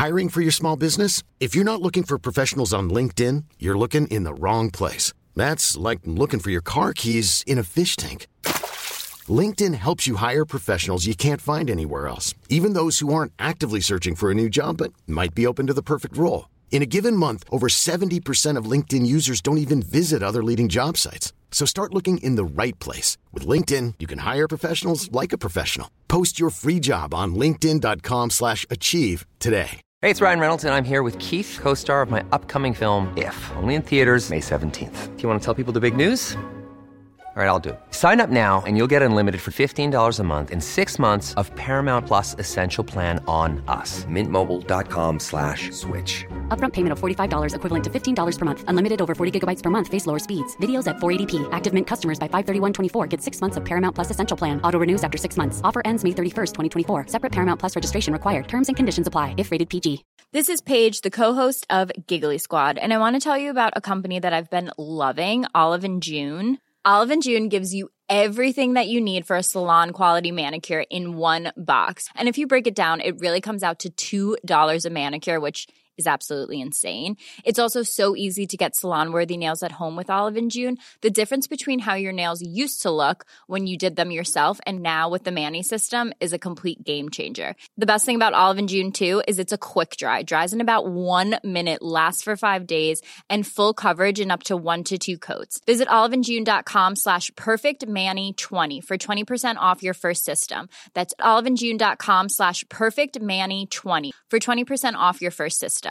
Hiring for your small business? If you're not looking for professionals on LinkedIn, you're looking in the wrong place. That's like looking for your car keys in a fish tank. LinkedIn helps you hire professionals you can't find anywhere else, even those who aren't actively searching for a new job but might be open to the perfect role. In a given month, over 70% of LinkedIn users don't even visit other leading job sites. So start looking in the right place. With LinkedIn, you can hire professionals like a professional. Post your free job on linkedin.com/achieve today. Hey, it's Ryan Reynolds, and I'm here with Keith, co-star of my upcoming film, If, only in theaters May 17th. Do you want to tell people the big news? All right, I'll do it. Sign up now and you'll get unlimited for $15 a month and 6 months of Paramount Plus Essential Plan on us. MintMobile.com/switch. Upfront payment of $45 equivalent to $15 per month. Unlimited over 40 gigabytes per month. Face lower speeds. Videos at 480p. Active Mint customers by 531.24 get 6 months of Paramount Plus Essential Plan. Auto renews after 6 months. Offer ends May 31st, 2024. Separate Paramount Plus registration required. Terms and conditions apply if rated PG. This is Paige, the co-host of Giggly Squad, and I want to tell you about a company that I've been loving, Olive and June. Olive and June gives you everything that you need for a salon-quality manicure in one box. And if you break it down, it really comes out to $2 a manicure, which is absolutely insane. It's also so easy to get salon-worthy nails at home with Olive and June. The difference between how your nails used to look when you did them yourself and now with the Mani system is a complete game changer. The best thing about Olive and June, too, is it's a quick dry. Dries in about 1 minute, lasts for 5 days, and full coverage in up to 1 to 2 coats. Visit oliveandjune.com/perfectmani20 for 20% off your first system. That's oliveandjune.com/perfectmani20 for 20% off your first system.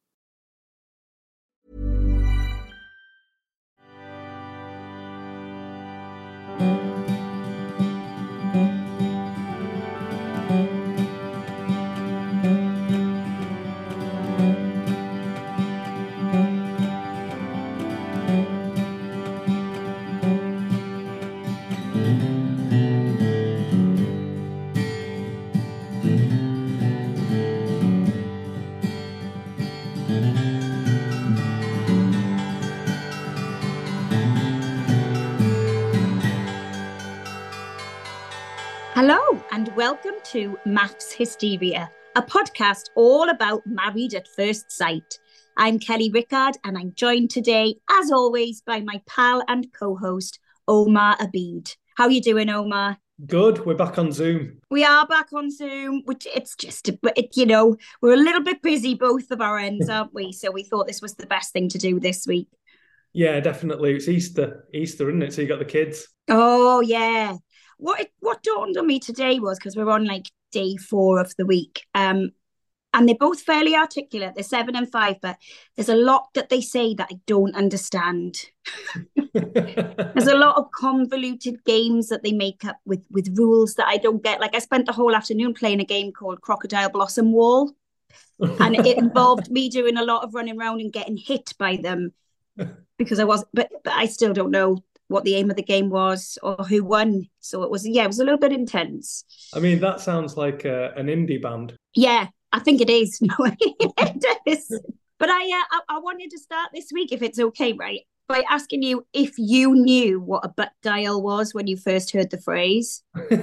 Hello and welcome to Maths Hysteria, a podcast all about married at first sight. I'm Kelly Rickard and I'm joined today, as always, by my pal and co-host, Omar Abid. How are you doing, Omar? Good. We're back on Zoom. We are back on Zoom, which it's just, we're a little bit busy both of our ends, aren't we? So we thought this was the best thing to do this week. Yeah, definitely. It's Easter, isn't it? So you got the kids. Oh, yeah. What dawned on me today was, because we're on like day 4 of the week, and they're both fairly articulate. They're 7 and 5, but there's a lot that they say that I don't understand. There's a lot of convoluted games that they make up with rules that I don't get. Like I spent the whole afternoon playing a game called Crocodile Blossom Wall, and it involved me doing a lot of running around and getting hit by them because but I still don't know what the aim of the game was or who won. So it was a little bit intense. I mean, that sounds like an indie band. Yeah, I think it is. No, it is. But I wanted to start this week, if it's okay, right, by asking you if you knew what a butt dial was when you first heard the phrase.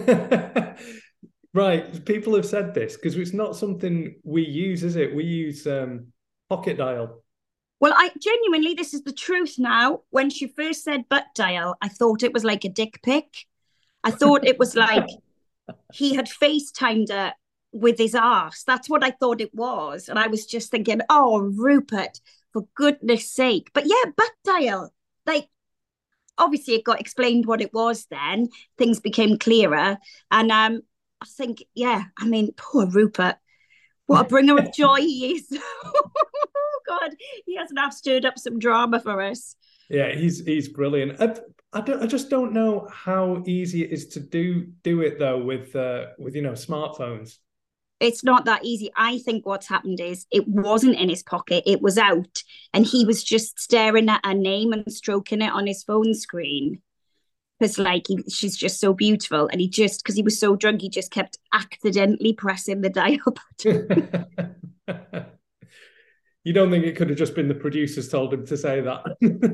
Right. People have said this because it's not something we use, is it? We use pocket dial. Well, I genuinely, this is the truth now. When she first said butt dial, I thought it was like a dick pic. I thought it was like he had FaceTimed her with his arse. That's what I thought it was. And I was just thinking, oh, Rupert, for goodness sake. But yeah, butt dial. Like, obviously it got explained what it was then. Things became clearer. And I think, yeah, I mean, poor Rupert. What a bringer of joy he is. Oh, God, he hasn't half stirred up some drama for us. Yeah, he's brilliant. I just don't know how easy it is to do it, though, with smartphones. It's not that easy. I think what's happened is it wasn't in his pocket. It was out. And he was just staring at her name and stroking it on his phone screen. Because she's just so beautiful. And because he was so drunk, he just kept accidentally pressing the dial button. You don't think it could have just been the producers told him to say that?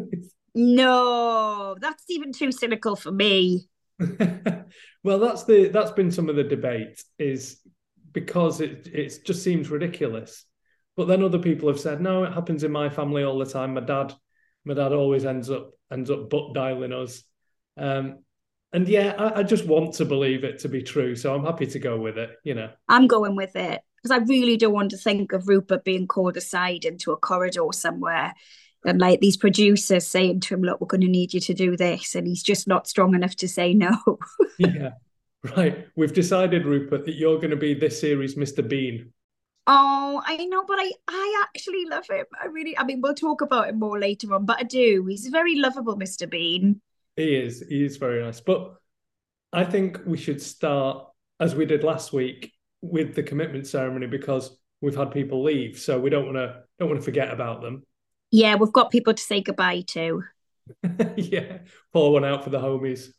No, that's even too cynical for me. Well, that's been some of the debate, is because it just seems ridiculous. But then other people have said, no, it happens in my family all the time. My dad always ends up butt dialing us. And yeah, I just want to believe it to be true. So I'm happy to go with it, you know. I'm going with it because I really don't want to think of Rupert being called aside into a corridor somewhere and like these producers saying to him, look, we're going to need you to do this. And he's just not strong enough to say no. Yeah, right. We've decided, Rupert, that you're going to be this series Mr. Bean. Oh, I know, but I actually love him. I mean, we'll talk about him more later on, but I do. He's very lovable, Mr. Bean. He is very nice. But I think we should start, as we did last week, with the commitment ceremony because we've had people leave. So we don't want to forget about them. Yeah, we've got people to say goodbye to. Yeah, pour one out for the homies.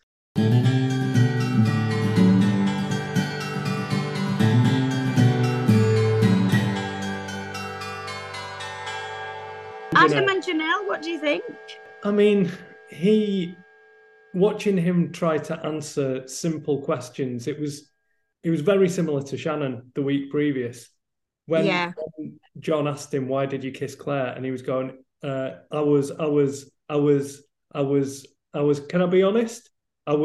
Adam and Janelle, what do you think? I mean, watching him try to answer simple questions, it was very similar to Shannon the week previous. When John asked him, why did you kiss Claire? And he was going, I was, can I be honest? It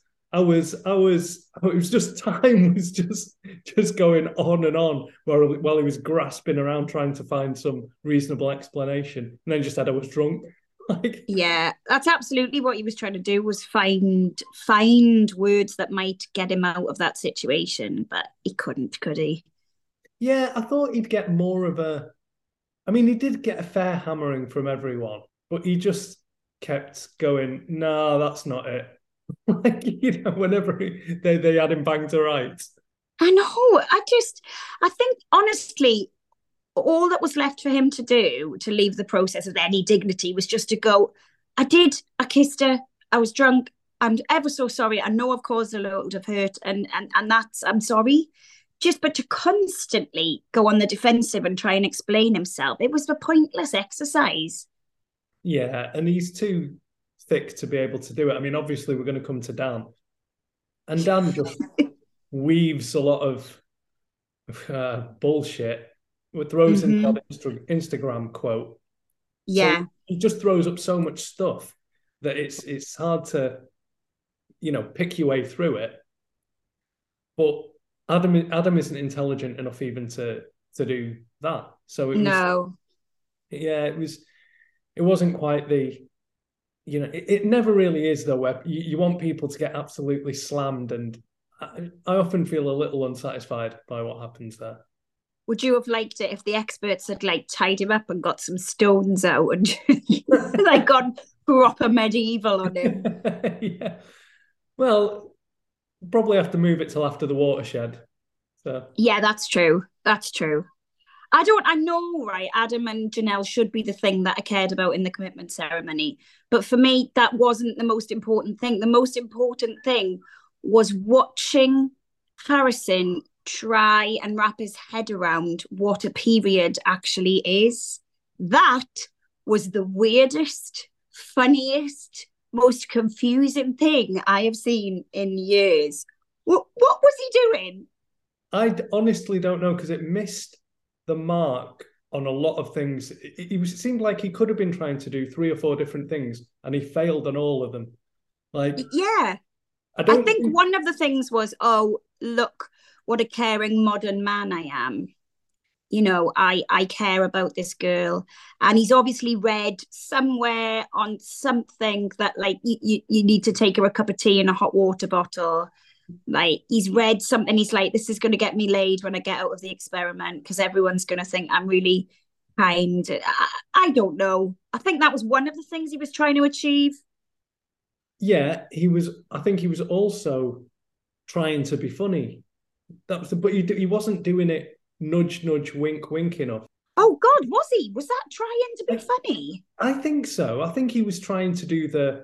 was just time was just going on and on while he was grasping around trying to find some reasonable explanation. And then just said I was drunk. Yeah, that's absolutely what he was trying to do, was find words that might get him out of that situation, but he couldn't, could he? Yeah, I thought he'd get more of a... I mean, he did get a fair hammering from everyone, but he just kept going, no, that's not it. Whenever they had him banged to rights. I know. I think, honestly, all that was left for him to do to leave the process with any dignity was just to go, I kissed her, I was drunk, I'm ever so sorry, I know I've caused a load of hurt, and that's, I'm sorry. But to constantly go on the defensive and try and explain himself, it was a pointless exercise. Yeah, and he's too thick to be able to do it. I mean, obviously we're going to come to Dan, and Dan just weaves a lot of bullshit. Throws in that Instagram quote. Yeah. So he just throws up so much stuff that it's hard to, pick your way through it. But Adam isn't intelligent enough even to do that. So it wasn't quite the, it never really is though, where you want people to get absolutely slammed, and I often feel a little unsatisfied by what happens there. Would you have liked it if the experts had tied him up and got some stones out and gone proper medieval on him? Yeah. Well, probably have to move it till after the watershed. So yeah, that's true. That's true. I know, right? Adam and Janelle should be the thing that I cared about in the commitment ceremony. But for me, that wasn't the most important thing. The most important thing was watching Harrison try and wrap his head around what a period actually is. That was the weirdest, funniest, most confusing thing I have seen in years. What was he doing? I honestly don't know, because it missed the mark on a lot of things. It seemed like he could have been trying to do 3 or 4 different things, and he failed on all of them. Yeah. I think one of the things was, oh, look, what a caring modern man I am. I care about this girl. And he's obviously read somewhere on something that you need to take her a cup of tea in a hot water bottle. He's read something, he's like, this is going to get me laid when I get out of the experiment because everyone's going to think I'm really kind. I don't know. I think that was one of the things he was trying to achieve. Yeah, I think he was also trying to be funny. But he wasn't doing it nudge, nudge, wink, wink enough. Oh, God, was he? Was that trying to be funny? I think so. I think he was trying to do the,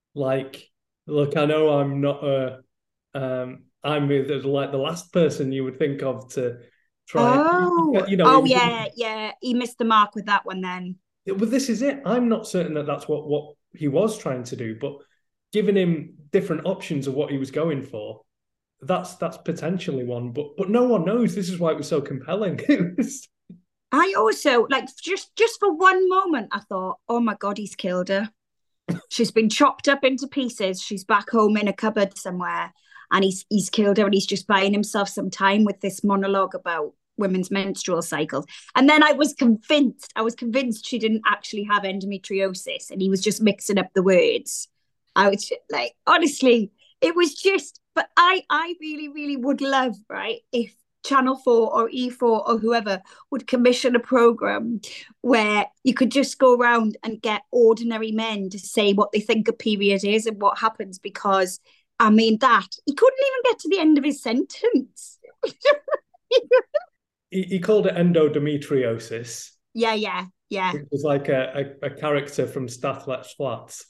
look, I know I'm not I'm the last person you would think of to try. Oh, yeah. He missed the mark with that one then. But this is it. I'm not certain that that's what he was trying to do, but giving him different options of what he was going for, that's potentially one, but no one knows. This is why it was so compelling. I also like just for one moment I thought, oh my God, he's killed her. She's been chopped up into pieces. She's back home in a cupboard somewhere, and he's killed her, and he's just buying himself some time with this monologue about women's menstrual cycles. And then I was convinced she didn't actually have endometriosis, and he was just mixing up the words. I was like, honestly, it was just. But I really, really would love, right, if Channel 4 or E4 or whoever would commission a program where you could just go around and get ordinary men to say what they think a period is and what happens, because I mean that he couldn't even get to the end of his sentence. He called it endometriosis. Yeah. It was like a character from Stathlet's Flats.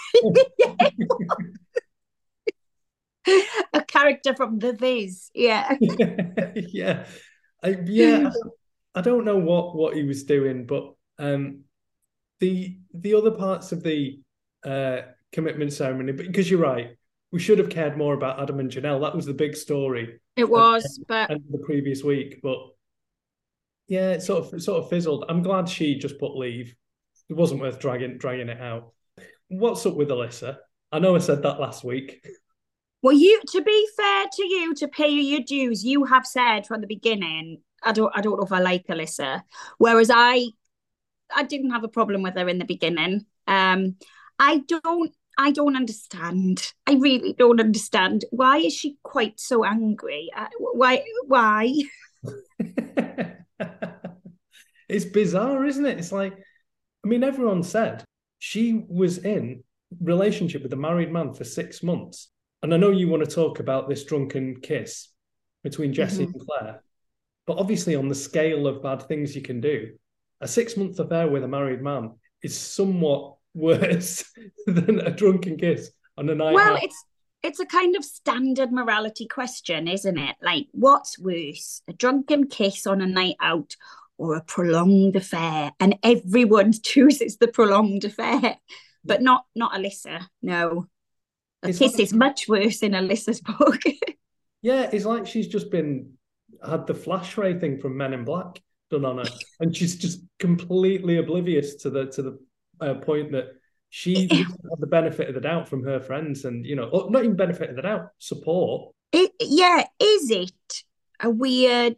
A character from The Viz, yeah. Yeah. I don't know what he was doing, but the other parts of the commitment ceremony, because you're right, we should have cared more about Adam and Janelle. That was the big story. It was, but the previous week, but yeah, it sort of fizzled. I'm glad she just put leave. It wasn't worth dragging it out. What's up with Alyssa? I know I said that last week. Well, to be fair to you, to pay you your dues, you have said from the beginning, I don't know if I like Alyssa. Whereas I didn't have a problem with her in the beginning. I don't understand. I really don't understand. Why is she quite so angry? Why? It's bizarre, isn't it? It's like, I mean, everyone said she was in relationship with a married man for 6 months. And I know you want to talk about this drunken kiss between Jessie and Claire, but obviously on the scale of bad things you can do, a 6-month affair with a married man is somewhat worse than a drunken kiss on a night out. It's a kind of standard morality question, isn't it? Like, what's worse, a drunken kiss on a night out or a prolonged affair? And everyone chooses the prolonged affair, but not Alyssa. No. A kiss is much worse in Alyssa's book. Yeah, it's like she's just had the flash ray thing from Men in Black done on her, and she's just completely oblivious to the point that she had the benefit of the doubt from her friends, and not even benefit of the doubt, support. Is it a weird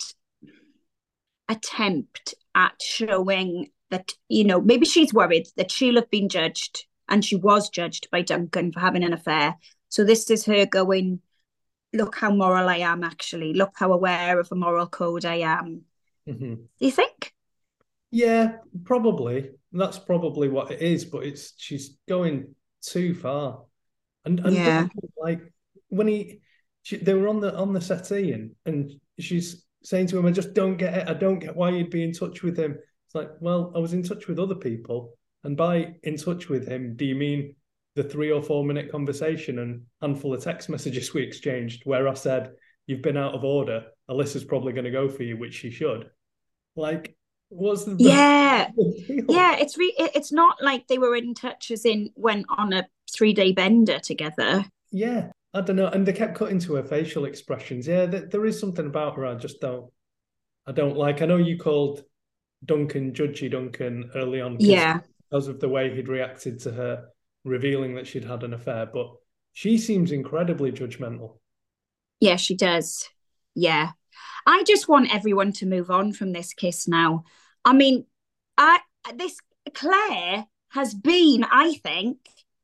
attempt at showing that maybe she's worried that she'll have been judged? And she was judged by Duncan for having an affair. So this is her going, look how moral I am, actually. Look how aware of a moral code I am. Mm-hmm. Do you think? Yeah, probably. That's probably what it is. But she's going too far. And yeah, like when they were on the settee and she's saying to him, I just don't get it. I don't get why you'd be in touch with him. It's like, well, I was in touch with other people. And by in touch with him, do you mean the 3 or 4 minute conversation and handful of text messages we exchanged where I said, you've been out of order, Alyssa's probably going to go for you, which she should? Like, what's the... Yeah. Yeah, it's not like they were in touch as in went on a 3-day bender together. Yeah, I don't know. And they kept cutting to her facial expressions. Yeah, there is something about her I don't like. I know you called Duncan Judgy Duncan early on. Yeah. Because of the way he'd reacted to her revealing that she'd had an affair. But she seems incredibly judgmental. Yeah, she does. Yeah. I just want everyone to move on from this kiss now. I mean, this Claire has been, I think,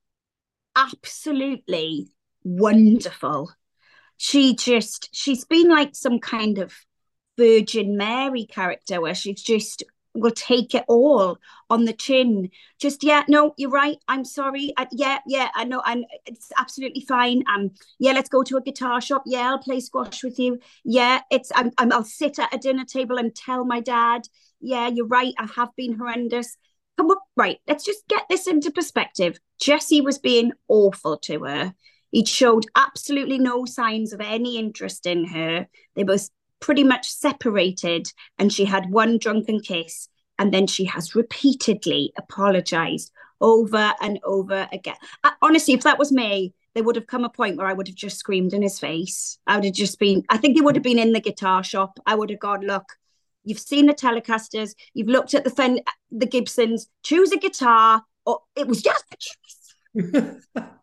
absolutely wonderful. She's been like some kind of Virgin Mary character where she's just will take it all on the chin. Just, yeah, no, you're right. I'm sorry. Yeah, I know. It's absolutely fine. Yeah, let's go to a guitar shop. Yeah, I'll play squash with you. Yeah, I'll sit at a dinner table and tell my dad. Yeah, you're right. I have been horrendous. Come up, right. Let's just get this into perspective. Jessie was being awful to her. He showed absolutely no signs of any interest in her. They both pretty much separated, and she had one drunken kiss, and then she has repeatedly apologized over and over again. Honestly, if that was me, there would have come a point where I would have just screamed in his face. I think he would have been in the guitar shop. I would have gone, look, you've seen the Telecasters, you've looked at the Gibsons, choose a guitar, or it was just a choice.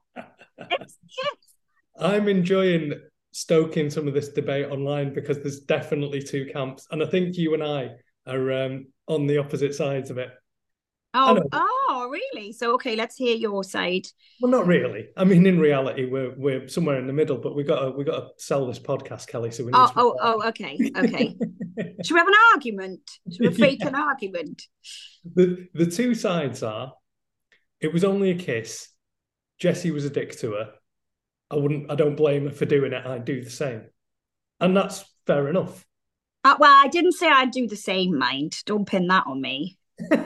I'm enjoying stoking some of this debate online because there's definitely two camps, and I think you and I are on the opposite sides of it. Oh, really? So, okay, let's hear your side. Well, not really. I mean, in reality, we're somewhere in the middle, but we got to sell this podcast, Kelly. So we need. Okay. Should we have an argument? Should we fake an argument? The two sides are: it was only a kiss. Jessie was a dick to her. I don't blame her for doing it. I'd do the same, and that's fair enough. Well, I didn't say I'd do the same, mind. Don't pin that on me.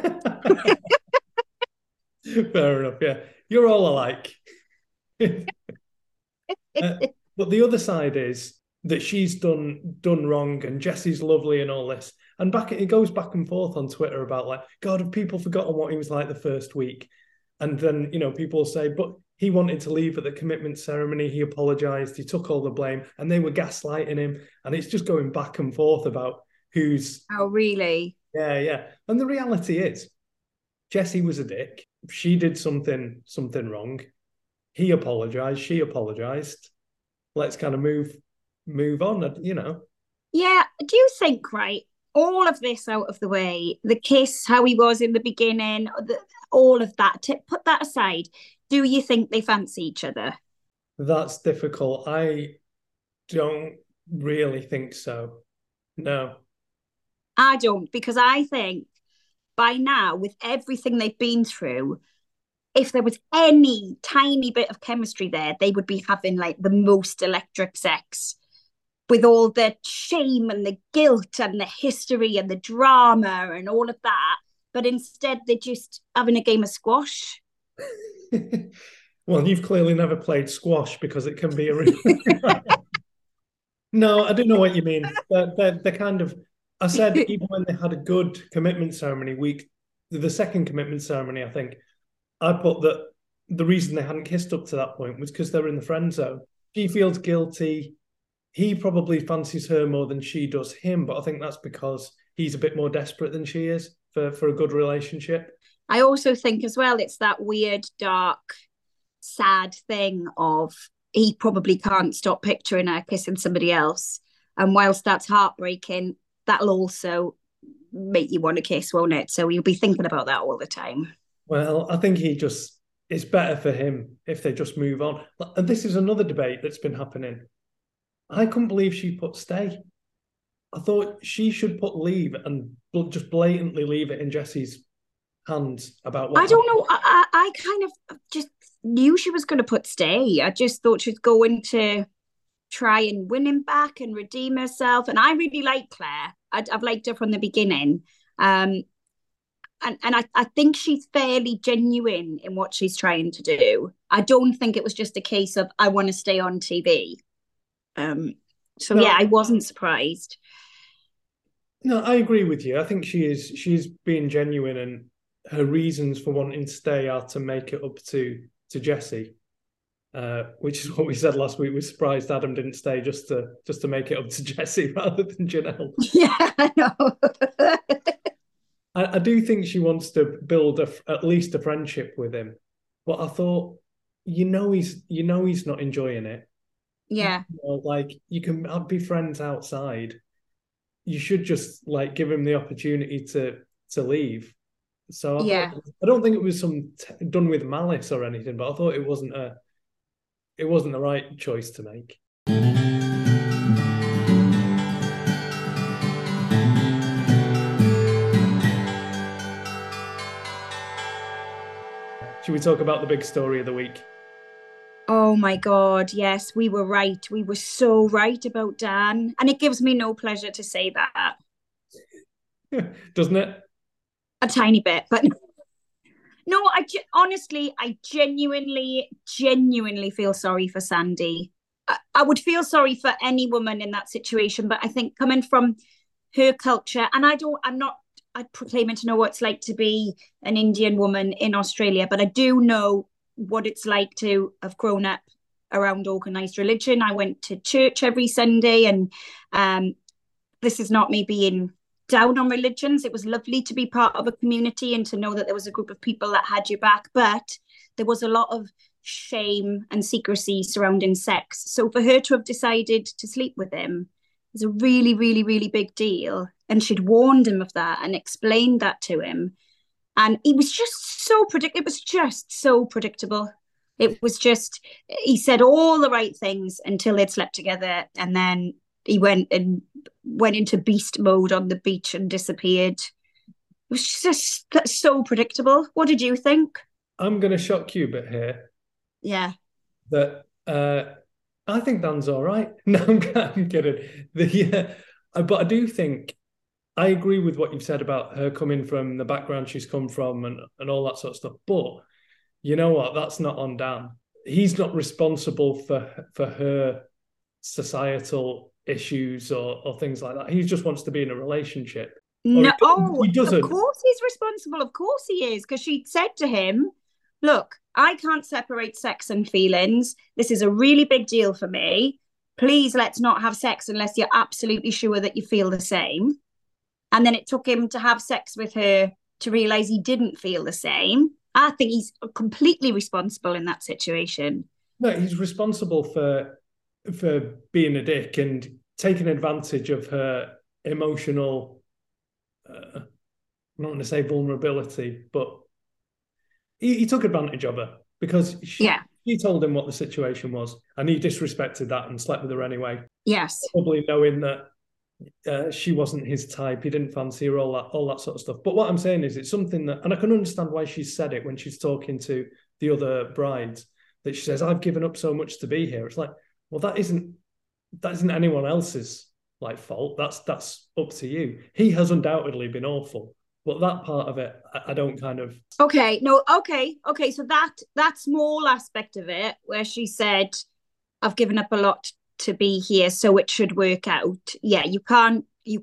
Fair enough. Yeah, you're all alike. But the other side is that she's done wrong, and Jessie's lovely and all this. And it goes back and forth on Twitter about like, God, have people forgotten what he was like the first week? And then people say, but he wanted to leave at the commitment ceremony. He apologized. He took all the blame, and they were gaslighting him. And it's just going back and forth about who's. Oh, really? Yeah. And the reality is, Jessie was a dick. She did something wrong. He apologized. She apologized. Let's kind of move on. Yeah. Do you think, right? All of this out of the way, the kiss, how he was in the beginning, all of that, to put that aside, do you think they fancy each other? That's difficult. I don't really think so. No. I don't, because I think by now, with everything they've been through, if there was any tiny bit of chemistry there, they would be having like the most electric sex, with all the shame and the guilt and the history and the drama and all of that. But instead, they're just having a game of squash. Well, you've clearly never played squash because it can be a... No, I don't know what you mean. They're kind of... I said even when they had a good commitment ceremony the second commitment ceremony, I think, I put that the reason they hadn't kissed up to that point was because they were in the friend zone. She feels guilty. He probably fancies her more than she does him, but I think that's because he's a bit more desperate than she is for a good relationship. I also think as well, it's that weird, dark, sad thing of he probably can't stop picturing her kissing somebody else. And whilst that's heartbreaking, that'll also make you want to kiss, won't it? So you'll be thinking about that all the time. Well, I think it's better for him if they just move on. And this is another debate that's been happening. I couldn't believe she put stay. I thought she should put leave and just blatantly leave it in Jessie's hands about what I don't know. I kind of just knew she was going to put stay. I just thought she was going to try and win him back and redeem herself. And I really like Claire. I've liked her from the beginning. And I think she's fairly genuine in what she's trying to do. I don't think it was just a case of, I want to stay on TV. I wasn't surprised. No, I agree with you. I think she's being genuine, and her reasons for wanting to stay are to make it up to Jessie, which is what we said last week. We're surprised Adam didn't stay just to make it up to Jessie rather than Janelle. Yeah, I know. I do think she wants to build at least a friendship with him, but I thought, he's not enjoying it. Yeah, like you can be friends outside. You should just like give him the opportunity to leave. So I don't think it was done with malice or anything, but I thought it wasn't the right choice to make. Should we talk about the big story of the week? Oh my God, yes, we were right. We were so right about Dan. And it gives me no pleasure to say that. Doesn't it? A tiny bit, but no, honestly, I genuinely feel sorry for Sandy. I would feel sorry for any woman in that situation, but I think coming from her culture, and I'm not proclaiming to know what it's like to be an Indian woman in Australia, but I do know what it's like to have grown up around organised religion. I went to church every Sunday, and this is not me being down on religions. It was lovely to be part of a community and to know that there was a group of people that had your back, but there was a lot of shame and secrecy surrounding sex. So for her to have decided to sleep with him is a really, really, really big deal. And she'd warned him of that and explained that to him. And it was just so predictable. It was just so predictable. It was just, he said all the right things until they'd slept together. And then he went into beast mode on the beach and disappeared. It was just so predictable. What did you think? I'm going to shock you a bit here. Yeah. That I think Dan's all right. No, I'm kidding. But I do think, I agree with what you've said about her coming from the background she's come from and all that sort of stuff. But you know what? That's not on Dan. He's not responsible for her societal issues or things like that. He just wants to be in a relationship. No, he doesn't. Of course he's responsible. Of course he is. Because she said to him, look, I can't separate sex and feelings. This is a really big deal for me. Please, let's not have sex unless you're absolutely sure that you feel the same. And then it took him to have sex with her to realise he didn't feel the same. I think he's completely responsible in that situation. No, he's responsible for being a dick and taking advantage of her emotional, I'm not going to say vulnerability, but he took advantage of her because she told him what the situation was and he disrespected that and slept with her anyway. Yes. Probably knowing that she wasn't his type, he didn't fancy her, all that sort of stuff. But what I'm saying is it's something that, and I can understand why she said it when she's talking to the other brides, that she says, I've given up so much to be here. It's like, well, that isn't anyone else's fault. That's up to you. He has undoubtedly been awful, but that part of it, I don't kind of. Okay. So that small aspect of it, where she said, I've given up a lot to be here, so it should work out. Yeah, you can't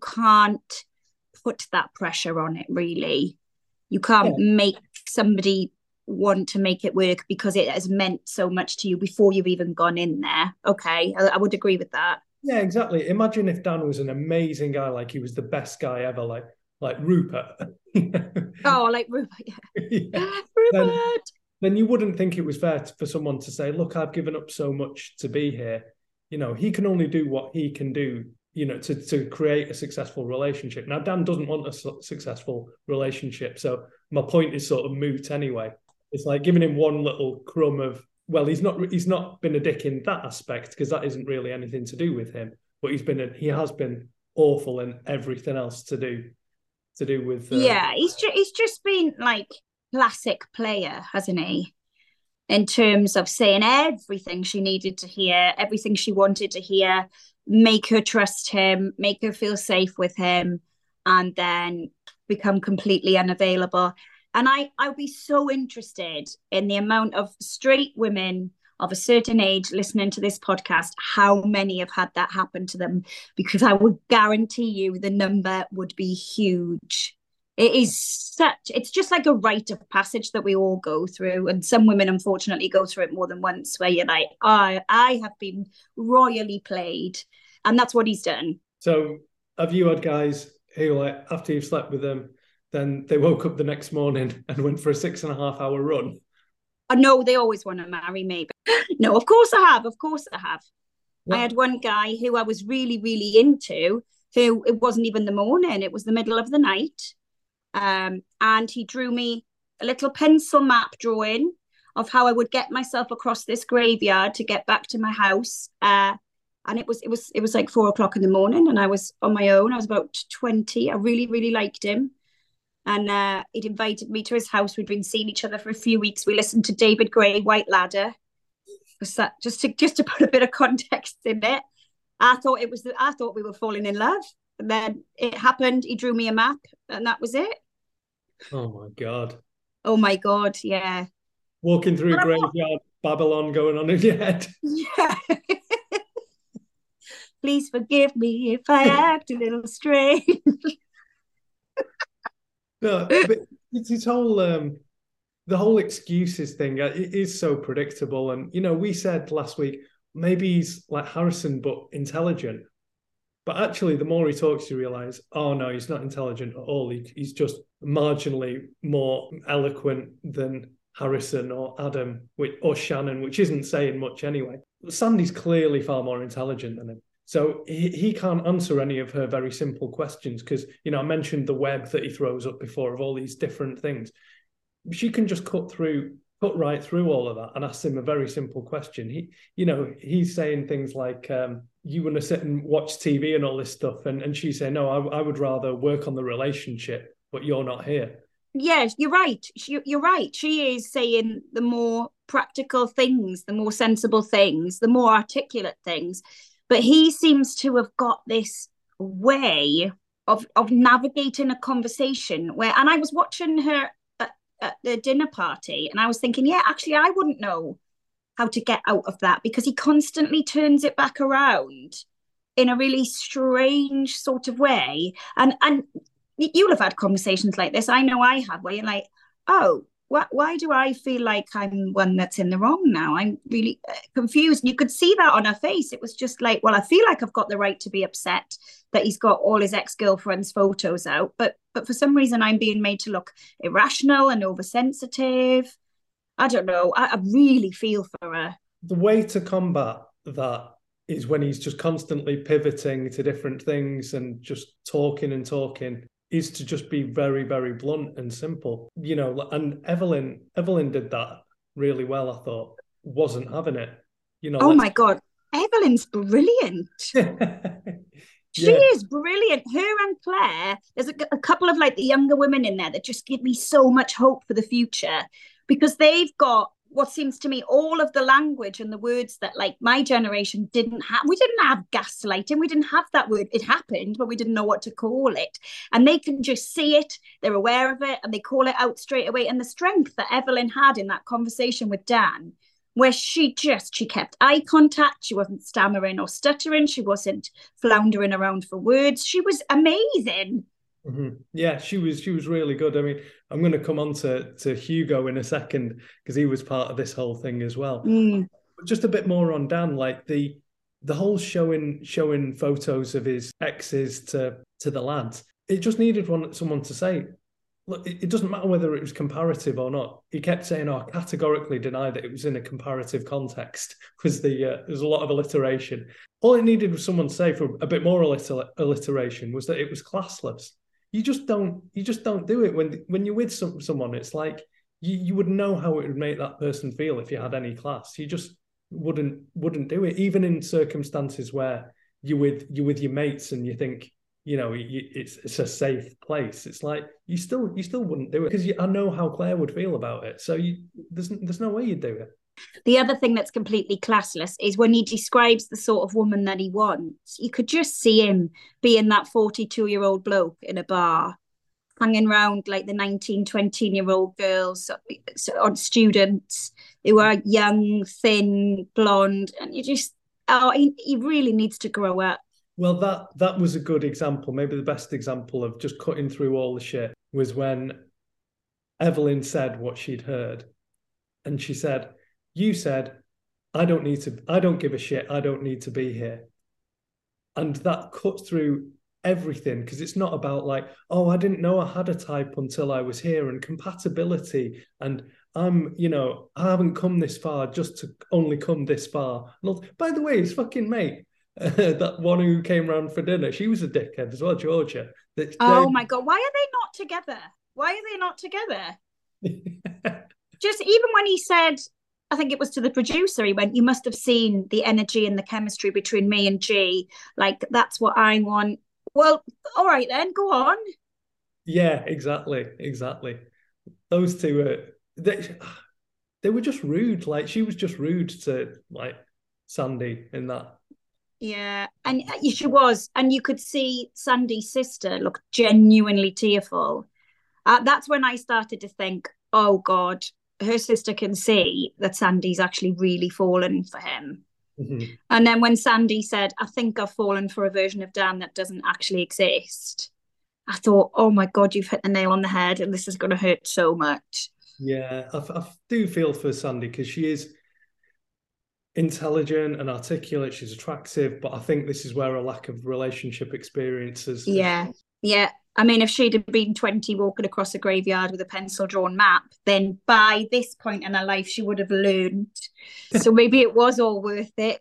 put that pressure on it, really. You can't make somebody want to make it work because it has meant so much to you before you've even gone in there. Okay, I would agree with that. Yeah, exactly. Imagine if Dan was an amazing guy, like he was the best guy ever, like Rupert. Oh, like Rupert, yeah. Rupert. Then you wouldn't think it was fair for someone to say, look, I've given up so much to be here. You know, he can only do what he can do, you know, to create a successful relationship. Now, Dan doesn't want a successful relationship. So my point is sort of moot anyway. It's like giving him one little crumb of, well, he's not been a dick in that aspect because that isn't really anything to do with him. But he has been awful in everything else to do with. He's just been like classic player, hasn't he? In terms of saying everything she needed to hear, everything she wanted to hear, make her trust him, make her feel safe with him, and then become completely unavailable. And I'll be so interested in the amount of straight women of a certain age listening to this podcast, how many have had that happen to them, because I would guarantee you the number would be huge. It's just like a rite of passage that we all go through. And some women, unfortunately, go through it more than once, where you're like, oh, I have been royally played. And that's what he's done. So have you had guys who, like, after you've slept with them, then they woke up the next morning and went for a 6.5 hour run? No, they always want to marry me. No, of course I have. What? I had one guy who I was really, really into, who it wasn't even the morning. It was the middle of the night. And he drew me a little pencil map drawing of how I would get myself across this graveyard to get back to my house. And it was like 4 o'clock in the morning, and I was on my own. I was about 20. I really, really liked him. And he'd invited me to his house. We'd been seeing each other for a few weeks. We listened to David Gray, White Ladder. Just to put a bit of context in it. I thought we were falling in love. And then it happened. He drew me a map, and that was it. Oh my God. Oh my God, yeah. Walking through graveyard, Babylon going on in your head. Yeah. Please forgive me if I act a little strange. No, but it's the whole excuses thing. It is so predictable. And, you know, we said last week, maybe he's like Harrison, but intelligent. But actually, the more he talks, you realise, oh no, he's not intelligent at all. He's just marginally more eloquent than Harrison or Adam or Shannon, which isn't saying much anyway. Sandy's clearly far more intelligent than him. So he can't answer any of her very simple questions because, I mentioned the web that he throws up before of all these different things. She can just cut right through all of that and ask him a very simple question. He's saying things like, you want to sit and watch TV and all this stuff. And she's saying, no, I would rather work on the relationship, but you're not here. Yes, you're right. You're right. She is saying the more practical things, the more sensible things, the more articulate things. But he seems to have got this way of navigating a conversation and I was watching her at the dinner party and I was thinking, yeah, actually, I wouldn't know how to get out of that because he constantly turns it back around in a really strange sort of way. And you'll have had conversations like this. I know I have, where you're like, oh, why do I feel like I'm one that's in the wrong now? I'm really confused. And you could see that on her face. It was just like, well, I feel like I've got the right to be upset that he's got all his ex-girlfriend's photos out. But for some reason, I'm being made to look irrational and oversensitive. I don't know. I really feel for her. The way to combat that is when he's just constantly pivoting to different things and just talking is to just be very, very blunt and simple, and Evelyn did that really well, I thought. Wasn't having it, Oh my God, Evelyn's brilliant. She is brilliant. Her and Claire, there's a couple of like the younger women in there that just give me so much hope for the future because they've got what seems to me all of the language and the words that like my generation didn't have. We didn't have gaslighting. We didn't have that word. It happened, but we didn't know what to call it. And they can just see it. They're aware of it and they call it out straight away. And the strength that Evelyn had in that conversation with Dan, where she kept eye contact. She wasn't stammering or stuttering. She wasn't floundering around for words. She was amazing. Mm-hmm. Yeah, she was really good. I mean, I'm going to come on to Hugo in a second because he was part of this whole thing as well. But just a bit more on Dan, like the whole showing photos of his exes to the lads. It just needed someone to say, look, it doesn't matter whether it was comparative or not. He kept saying, "Oh, categorically deny that it was in a comparative context." There's a lot of alliteration. All it needed was someone to say for a bit more alliteration was that it was classless. You just don't do it when you're with someone. It's like you would know how it would make that person feel if you had any class. You just wouldn't do it, even in circumstances where you're with your mates and you think it's a safe place. It's like you still wouldn't do it because I know how Claire would feel about it. So there's no way you'd do it. The other thing that's completely classless is when he describes the sort of woman that he wants, you could just see him being that 42-year-old bloke in a bar, hanging around like the 19, 20-year-old girls or students who are young, thin, blonde. And he really needs to grow up. Well, that was a good example. Maybe the best example of just cutting through all the shit was when Evelyn said what she'd heard. And she said, "You said, I don't give a shit. I don't need to be here." And that cut through everything because it's not about like, oh, I didn't know I had a type until I was here, and compatibility. And I haven't come this far just to only come this far. By the way, his fucking mate, that one who came round for dinner, she was a dickhead as well, Georgia. Oh my God, why are they not together? Why are they not together? Just even when he said, I think it was to the producer, he went, "You must have seen the energy and the chemistry between me and G. Like, that's what I want." Well, all right then, go on. Yeah, exactly. Those two, they were just rude. Like, she was just rude to, like, Sandy in that. Yeah, and she was. And you could see Sandy's sister look genuinely tearful. That's when I started to think, oh, God, her sister can see that Sandy's actually really fallen for him. Mm-hmm. And then when Sandy said, "I think I've fallen for a version of Dan that doesn't actually exist," I thought, oh my God, you've hit the nail on the head and this is going to hurt so much. Yeah, I do feel for Sandy because she is intelligent and articulate. She's attractive, but I think this is where a lack of relationship experiences. Yeah. I mean, if she'd have been 20 walking across a graveyard with a pencil drawn map, then by this point in her life, she would have learned. So maybe it was all worth it.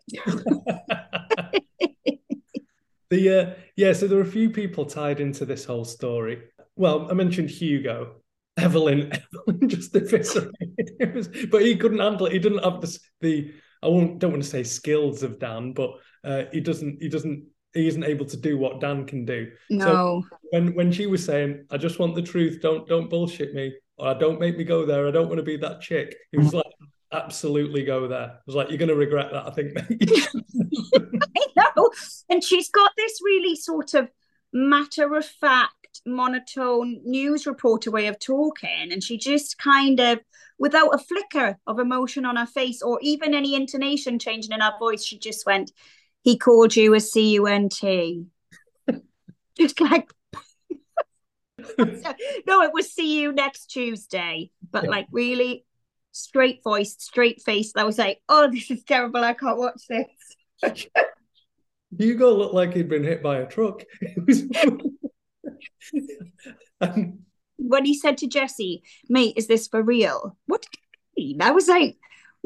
So there are a few people tied into this whole story. Well, I mentioned Hugo. Evelyn just eviscerated. But he couldn't handle it. He didn't have the don't want to say skills of Dan, but he isn't able to do what Dan can do. No. So when she was saying, I just want the truth, don't bullshit me, or don't make me go there, I don't want to be that chick, he was like, absolutely go there. I was like, you're going to regret that, I think. I know. And she's got this really sort of matter-of-fact, monotone news reporter way of talking, and she just kind of, without a flicker of emotion on her face or even any intonation changing in her voice, she just went, he called you a C-U-N-T. Just like, no, it was see you next Tuesday. But like really straight voiced, straight faced. I was like, oh, this is terrible. I can't watch this. Hugo looked like he'd been hit by a truck. When he said to Jessie, mate, is this for real? What did he mean? I was like,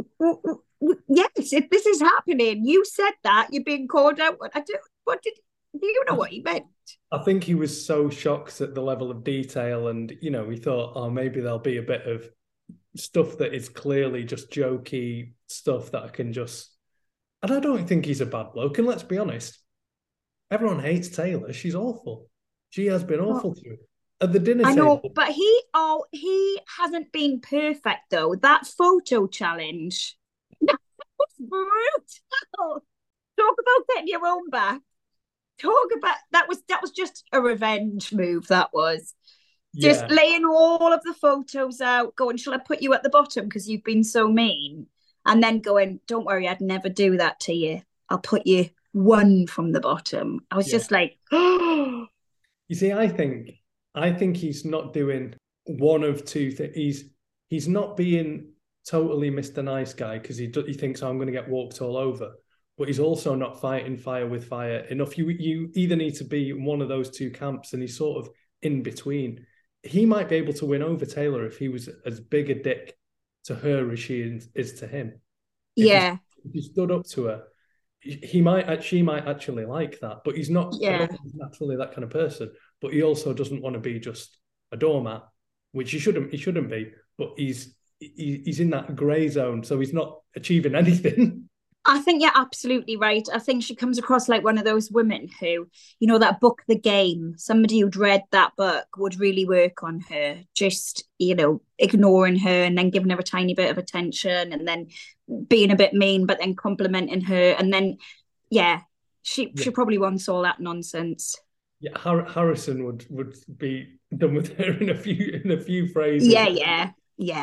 yes, if this is happening, you said that, you're being called out. Do you know what he meant? I think he was so shocked at the level of detail, and he thought, oh, maybe there'll be a bit of stuff that is clearly just jokey stuff that I can just. And I don't think he's a bad bloke. And let's be honest, everyone hates Taylor. She's awful. She has been awful to him. At the dinner table. I know, but he hasn't been perfect though. That photo challenge, that was brutal. Talk about getting your own back. Talk about that was just a revenge move. That was just laying all of the photos out, going, shall I put you at the bottom because you've been so mean? And then going, don't worry, I'd never do that to you. I'll put you one from the bottom. I was just like, oh. You see, I think he's not doing one of two things. He's not being totally Mr. Nice Guy because he thinks, I'm going to get walked all over. But he's also not fighting fire with fire enough. You either need to be in one of those two camps, and he's sort of in between. He might be able to win over Taylor if he was as big a dick to her as she is to him. If he stood up to her, she might actually like that. But he's not naturally that kind of person. But he also doesn't want to be just a doormat, which he shouldn't be. But he's in that grey zone, so he's not achieving anything. I think you're absolutely right. I think she comes across like one of those women who, that book, The Game, somebody who'd read that book would really work on her, just, ignoring her and then giving her a tiny bit of attention and then being a bit mean, but then complimenting her. And then, she probably wants all that nonsense. Yeah, Harrison would be done with her in a few phrases. Yeah,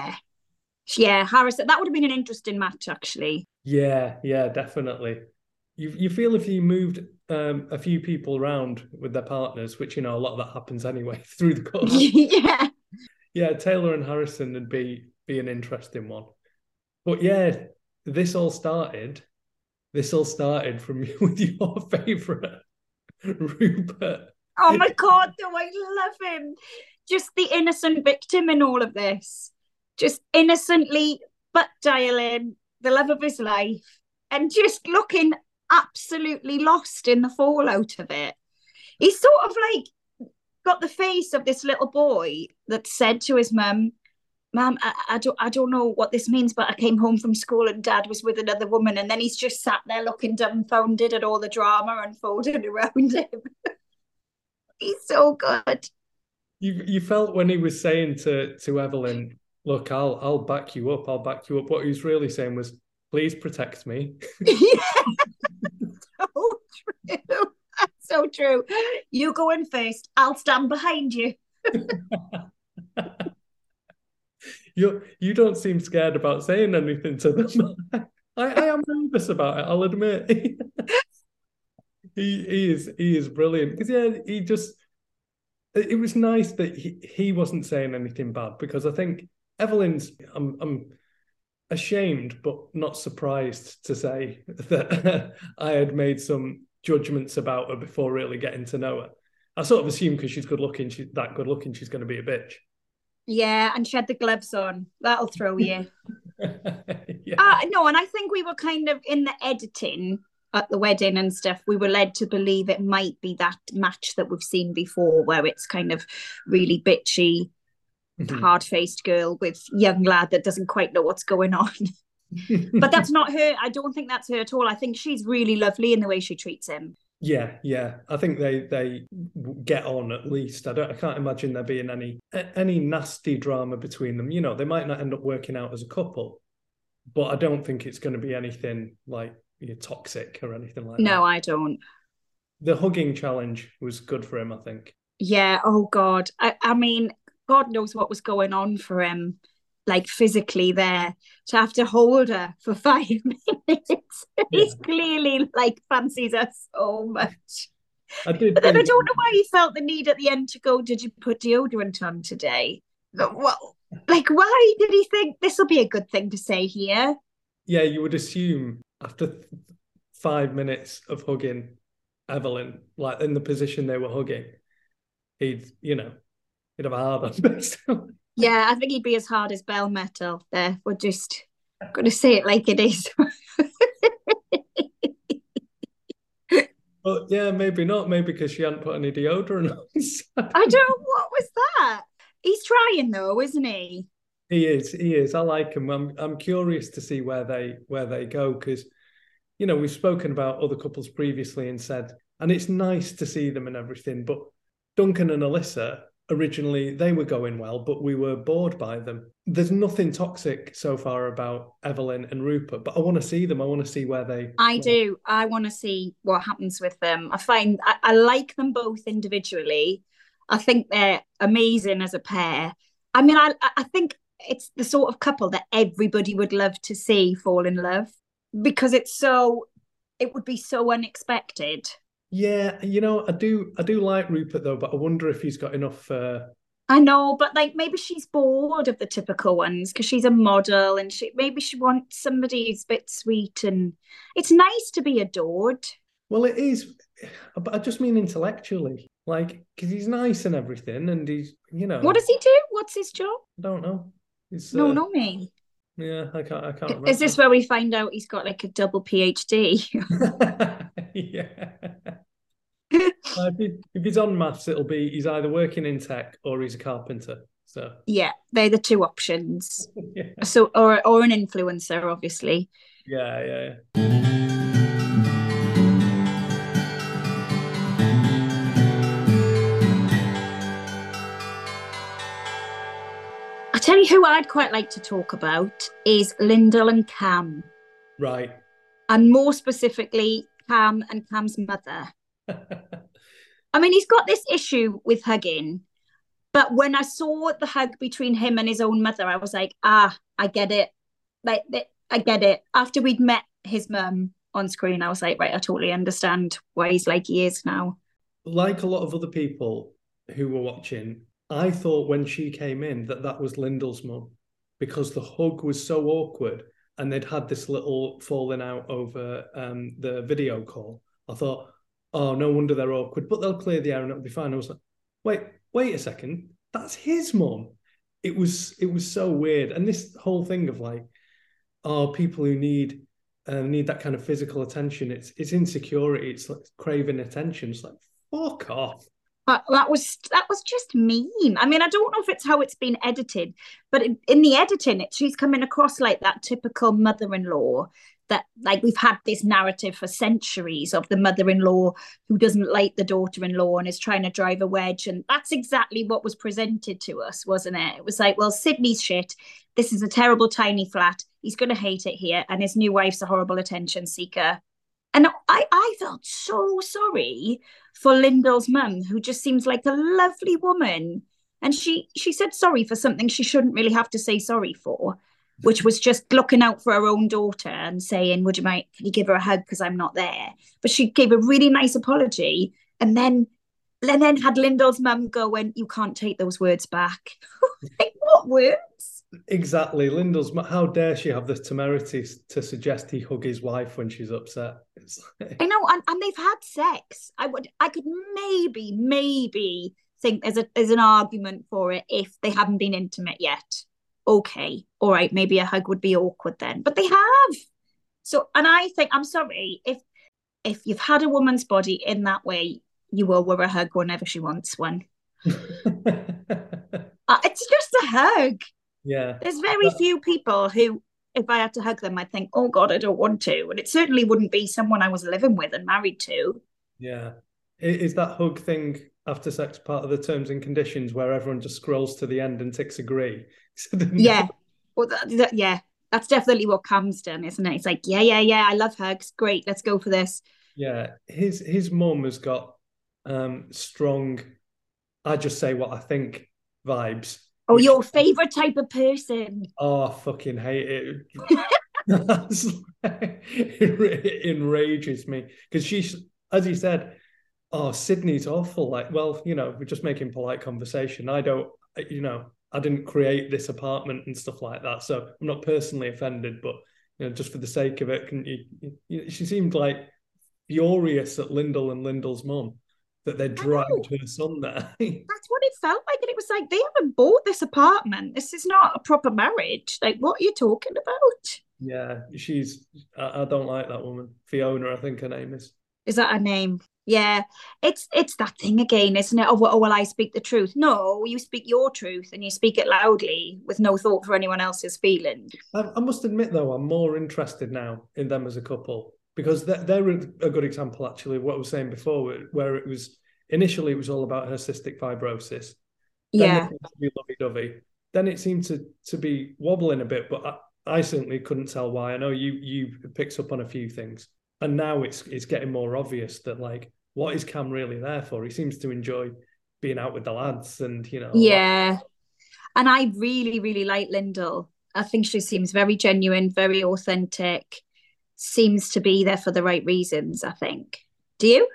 Harrison. That would have been an interesting match, actually. Yeah, yeah, definitely. You feel if you moved a few people around with their partners, which, a lot of that happens anyway through the course. Yeah, Taylor and Harrison would be an interesting one. But yeah, this all started from with your favourite, Rupert. Oh my God, do I love him. Just the innocent victim in all of this. Just innocently butt dialing the love of his life and just looking absolutely lost in the fallout of it. He's sort of like got the face of this little boy that said to his mum, Mum, I don't know what this means, but I came home from school and Dad was with another woman. And then he's just sat there looking dumbfounded at all the drama unfolding around him. He's so good. You felt when he was saying to Evelyn, look, I'll back you up. I'll back you up. What he was really saying was, please protect me. So true. That's so true. You go in first. I'll stand behind you. You don't seem scared about saying anything to them. I am nervous about it, I'll admit. He is brilliant. Because it was nice that he wasn't saying anything bad, because I think Evelyn's ashamed but not surprised to say that I had made some judgments about her before really getting to know her. I sort of assumed because she's good looking, she's going to be a bitch. Yeah, and she had the gloves on. That'll throw you. Yeah. No, and I think we were kind of in the editing at the wedding and stuff. We were led to believe it might be that match that we've seen before, where it's kind of really bitchy, hard-faced girl with young lad that doesn't quite know what's going on. But that's not her. I don't think that's her at all. I think she's really lovely in the way she treats him. Yeah. I think they get on at least. I can't imagine there being any nasty drama between them. You know, they might not end up working out as a couple, but I don't think it's going to be anything like toxic or anything like that. No, I don't. The hugging challenge was good for him, I think. Yeah. Oh God. I mean, God knows what was going on for him. Like physically there, to have to hold her for 5 minutes. He's clearly like fancies her so much. But then I don't know why he felt the need at the end to go, did you put deodorant on today? Well, like, why did he think this will be a good thing to say here? Yeah, you would assume after 5 minutes of hugging Evelyn, like in the position they were hugging, he'd have a hard on basically. Yeah, I think he'd be as hard as Bell Metal there. We're just going to say it like it is. But yeah, maybe not. Maybe because she hadn't put any deodorant on. I don't. What was that? He's trying though, isn't he? He is. I like him. I'm curious to see where they go, because we've spoken about other couples previously and said, and it's nice to see them and everything. But Duncan and Alyssa, originally they were going well, but we were bored by them. There's nothing toxic so far about Evelyn and Rupert, but I want to see them. I want to see where they... do. I want to see what happens with them. I like them both individually. I think they're amazing as a pair. I mean, I think it's the sort of couple that everybody would love to see fall in love, because it would be so unexpected. Yeah, I do like Rupert though, but I wonder if he's got enough. I know, but like maybe she's bored of the typical ones because she's a model, and maybe she wants somebody who's a bit sweet, and it's nice to be adored. Well, it is, but I just mean intellectually, like, because he's nice and everything, and he's, What does he do? What's his job? I don't know. No, not me. Yeah, I can't remember. Is this where we find out he's got like a double PhD? Yeah. If he's on maths, it'll be he's either working in tech or he's a carpenter. So yeah, they're the two options. Yeah. So or an influencer, obviously. Yeah. I tell you who I'd quite like to talk about is Lyndall and Cam. Right. And more specifically, Cam and Cam's mother. I mean, he's got this issue with hugging, but when I saw the hug between him and his own mother, I was like, I get it. Like, I get it. After we'd met his mum on screen, I was like, right, I totally understand why he's like he is now. Like a lot of other people who were watching, I thought when she came in that was Lyndall's mum, because the hug was so awkward and they'd had this little falling out over the video call. I thought, oh, no wonder they're awkward, but they'll clear the air and it'll be fine. I was like, wait a second, that's his mum. It was so weird. And this whole thing of like, oh, people who need that kind of physical attention, it's insecurity, it's like craving attention. It's like, fuck off. But that was just mean. I mean, I don't know if it's how it's been edited, but in the editing, she's coming across like that typical mother-in-law that, like, we've had this narrative for centuries of the mother-in-law who doesn't like the daughter-in-law and is trying to drive a wedge. And that's exactly what was presented to us, wasn't it? It was like, well, Sydney's shit. This is a terrible tiny flat. He's going to hate it here. And his new wife's a horrible attention seeker. And I felt so sorry for Lyndall's mum, who just seems like a lovely woman. And she said sorry for something she shouldn't really have to say sorry for, which was just looking out for her own daughter and saying, can you give her a hug because I'm not there? But she gave a really nice apology and then had Lyndall's mum go, and you can't take those words back. Like, what words? Exactly. Lyndall's, how dare she have the temerity to suggest he hug his wife when she's upset? I know, and they've had sex. I could maybe think there's an argument for it if they haven't been intimate yet. Okay, all right, maybe a hug would be awkward then, but they have. So, and I think, I'm sorry, if you've had a woman's body in that way, you will wear a hug whenever she wants one. It's just a hug. Yeah. There's very few people who, if I had to hug them, I'd think, oh God, I don't want to. And it certainly wouldn't be someone I was living with and married to. Yeah. Is that hug thing after sex part of the terms and conditions where everyone just scrolls to the end and ticks agree? Yeah. Well, yeah, that's definitely what Cam's done, isn't it? It's like, yeah, I love hugs. Great, let's go for this. Yeah. His mum has got strong, I just say what I think vibes. Oh, your favourite type of person. Oh, I fucking hate it. It enrages me because she's, as you said, oh, Sydney's awful. Like, well, we're just making polite conversation. I didn't create this apartment and stuff like that, so I'm not personally offended. But just for the sake of it, can you? She seemed like furious at Lyndall and Lyndall's mum that they dragged her son there. That's what it felt like. And it was like, they haven't bought this apartment. This is not a proper marriage. Like, what are you talking about? Yeah, I don't like that woman. Fiona, I think her name is. Is that her name? Yeah. It's that thing again, isn't it? Oh, well, I speak the truth. No, you speak your truth and you speak it loudly with no thought for anyone else's feelings. I must admit, though, I'm more interested now in them as a couple. Because they're a good example, actually, of what I was saying before, where it was initially it was all about her cystic fibrosis. Then it seemed to be lovey-dovey. Then it seemed to be wobbling a bit, but I certainly couldn't tell why. I know you picked up on a few things, and now it's getting more obvious that, like, what is Cam really there for? He seems to enjoy being out with the lads, and Yeah, and I really, really like Lyndall. I think she seems very genuine, very authentic. Seems to be there for the right reasons, I think. Do you?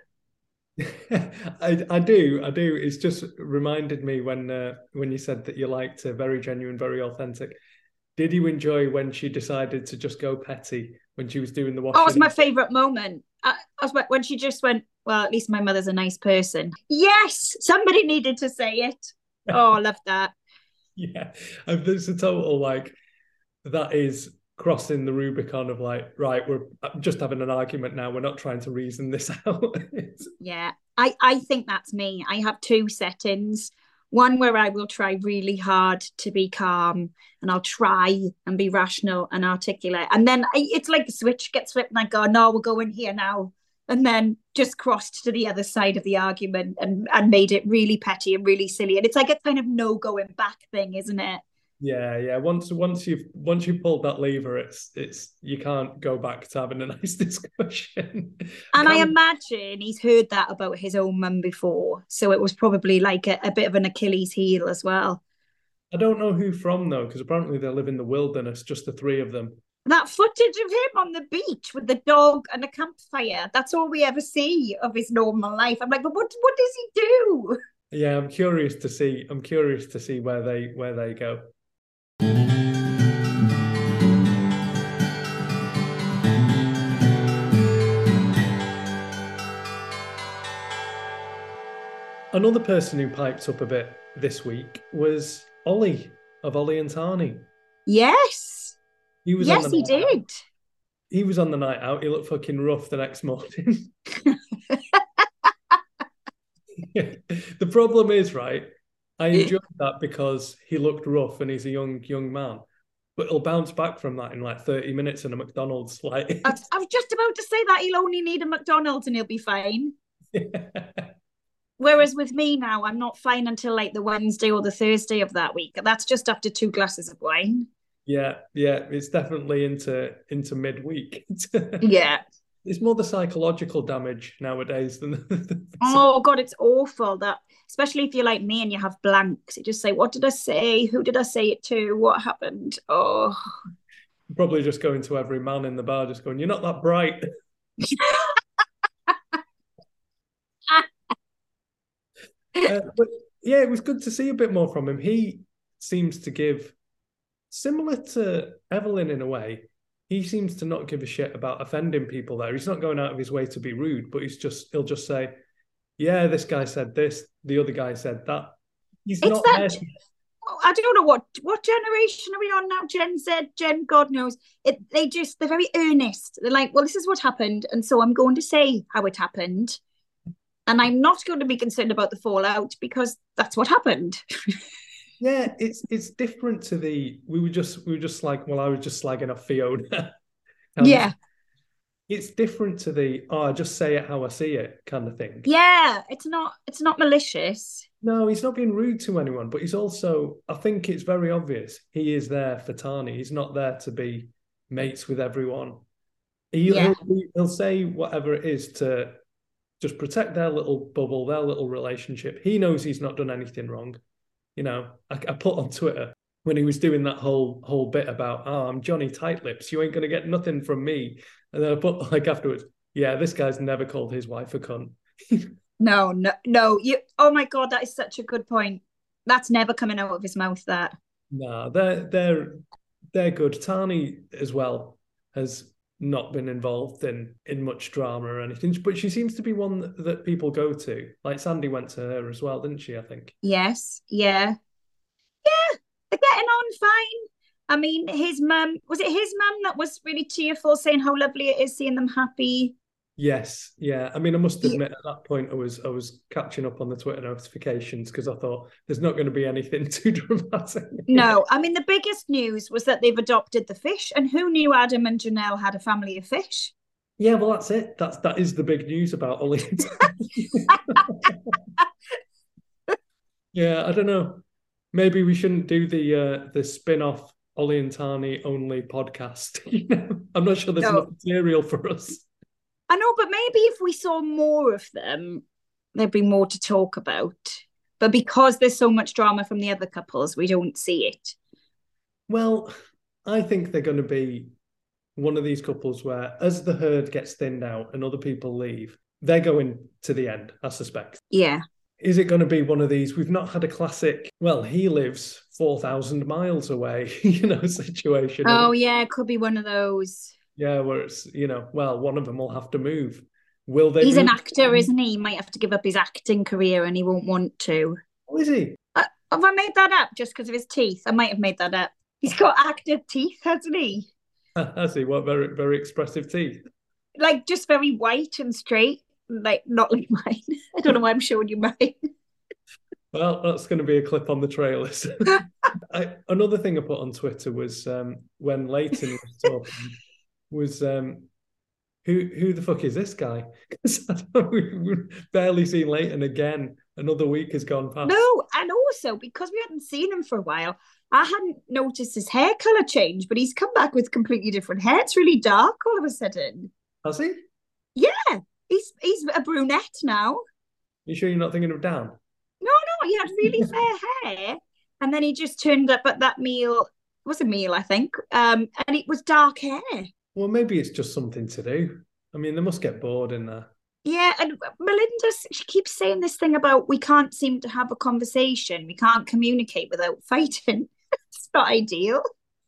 I do. It's just reminded me when you said that you liked her, very genuine, very authentic. Did you enjoy when she decided to just go petty when she was doing the washing? Oh, it was my favourite moment. I was when she just went, well, at least my mother's a nice person. Yes, somebody needed to say it. Oh, I love that. Yeah, there's a total, like, that is crossing the Rubicon of, like, right, we're just having an argument now. We're not trying to reason this out. Yeah, I think that's me. I have two settings. One where I will try really hard to be calm and I'll try and be rational and articulate. And then it's like the switch gets flipped and I go, no, we're going here now. And then just crossed to the other side of the argument and made it really petty and really silly. And it's like a kind of no going back thing, isn't it? Yeah. Once you've pulled that lever, it's you can't go back to having a nice discussion. And I imagine he's heard that about his own mum before, so it was probably like a bit of an Achilles heel as well. I don't know who from though, because apparently they live in the wilderness, just the three of them. That footage of him on the beach with the dog and a campfire, that's all we ever see of his normal life. I'm like, but what does he do? Yeah, I'm curious to see where they go. Another person who piped up a bit this week was Ollie of Ollie and Tani. Yes. He did. Out. He was on the night out. He looked fucking rough the next morning. Yeah. The problem is, right, I enjoyed that because he looked rough and he's a young man. But he'll bounce back from that in like 30 minutes in a McDonald's. Like, I was just about to say that he'll only need a McDonald's and he'll be fine. Yeah. Whereas with me now, I'm not fine until like the Wednesday or the Thursday of that week. That's just after 2 glasses of wine. Yeah, it's definitely into midweek. Yeah. It's more the psychological damage nowadays than oh God, it's awful that, especially if you're like me and you have blanks. You just say, what did I say? Who did I say it to? What happened? Oh, probably just going to every man in the bar, just going, you're not that bright. But yeah, it was good to see a bit more from him. He seems to give similar to Evelyn in a way. He seems to not give a shit about offending people there. He's not going out of his way to be rude, but he'll just say, yeah, this guy said this, the other guy said that. He's It's not that. there. I don't know what generation are we on now? Gen Z, Gen God knows. They're very earnest. They're like, well, this is what happened, and so I'm going to say how it happened, and I'm not going to be concerned about the fallout because that's what happened. Yeah, it's different to we were just like, well, I was just slagging off Fiona. Yeah. It's different to I just say it how I see it kind of thing. Yeah, it's not malicious. No, he's not being rude to anyone, but he's also, I think it's very obvious, he is there for Tani. He's not there to be mates with everyone. He'll say whatever it is to just protect their little bubble, their little relationship. He knows he's not done anything wrong. You know, I put on Twitter when he was doing that whole bit about, I'm Johnny Tightlips, you ain't going to get nothing from me. And then I put like afterwards, yeah, this guy's never called his wife a cunt. No. Oh my God, that is such a good point. That's never coming out of his mouth, that. No, they're good. Tani as well has not been involved in much drama or anything, but she seems to be one that people go to. Like Sandy went to her as well, didn't she, I think? Yes, yeah. Yeah, they're getting on fine. I mean, was it his mum that was really tearful, saying how lovely it is seeing them happy? Yes, yeah. I mean, I must admit at that point I was catching up on the Twitter notifications because I thought there's not going to be anything too dramatic. No, I mean, the biggest news was that they've adopted the fish, and who knew Adam and Janelle had a family of fish? Yeah, well, that's it. That is the big news about Ollie. Yeah, I don't know. Maybe we shouldn't do the spin-off Ollie and Tani only podcast. I'm not sure there's enough material for us. I know, but maybe if we saw more of them, there'd be more to talk about. But because there's so much drama from the other couples, we don't see it. Well, I think they're going to be one of these couples where, as the herd gets thinned out and other people leave, they're going to the end, I suspect. Yeah. Is it going to be one of these? We've not had a classic, well, he lives 4,000 miles away, situation. Oh, yeah, it could be one of those. Yeah, where it's, well, one of them will have to move. Will they? He's an actor, isn't he? He might have to give up his acting career and he won't want to. Oh, is he? Have I made that up just because of his teeth? I might have made that up. He's got actor teeth, hasn't he? Has he? What very, very expressive teeth? Like just very white and straight, like not like mine. I don't know why I'm showing you mine. Well, that's going to be a clip on the trailers. Another thing I put on Twitter was when Leighton was talking, was who the fuck is this guy? Because we've barely seen Leighton again. Another week has gone past. No, and also because we hadn't seen him for a while, I hadn't noticed his hair colour change, but he's come back with completely different hair. It's really dark all of a sudden. Has he? Yeah, he's a brunette now. You sure you're not thinking of Dan? No, he had really fair hair, and then he just turned up at that meal. It was a meal, I think, and it was dark hair. Well, maybe it's just something to do. I mean, they must get bored in there. Yeah, and Melinda, she keeps saying this thing about we can't seem to have a conversation. We can't communicate without fighting. It's not ideal.